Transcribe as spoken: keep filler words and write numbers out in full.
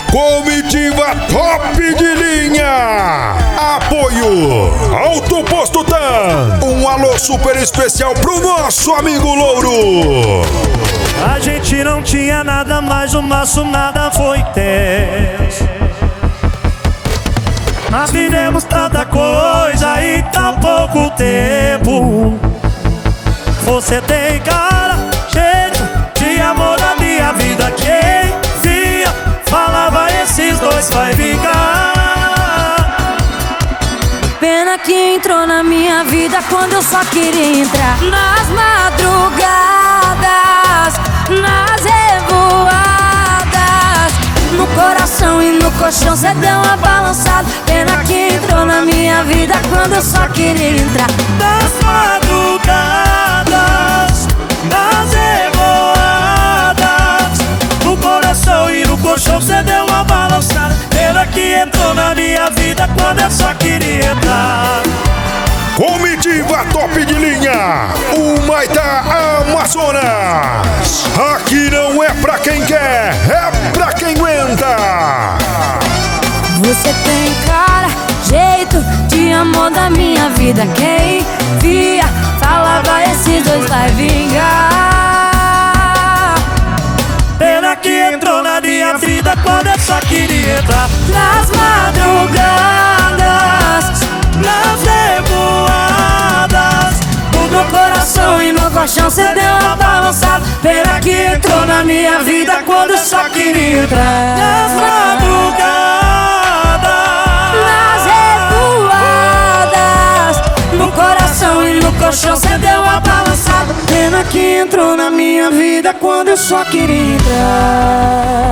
Comitiva top de linha. Apoio Alto Posto Tan. Um alô super especial pro nosso amigo Louro. A gente não tinha nada, mas o nosso nada foi tenso. Nós vivemos tanta coisa em tão pouco tempo. Você tem cara, jeito de amor da minha vida. Quem via, falava esses dois vai vingar. Pena que entrou na minha vida quando eu só queria entrar. Nas madrugadas, nas revoadas, no coração e no colchão cê deu uma balançada. Pena que entrou na minha vida quando eu só queria entrar. Nas madrugadas, nas revoadas, no coração e no colchão cê deu uma balançada. Pena que entrou na minha vida quando eu só queria entrar. Comitiva top de linha, o Maitá Amazonas. Aqui não é pra quem quer, é pra quem aguenta. Você tem cara, jeito de amor da minha vida. Quem via, falava esses dois vai vingar. Pena que entrou na minha vida quando eu só queria entrar. Nas madrugadas, Nas revoadas, no meu coração e no colchão cê deu uma balançada. Pena que entrou na minha vida quando eu só queria entrar. nas madrugadas, Nas revoadas, no coração e no colchão cê deu uma balançada. Pena que entrou na minha vida quando eu só queria entrar.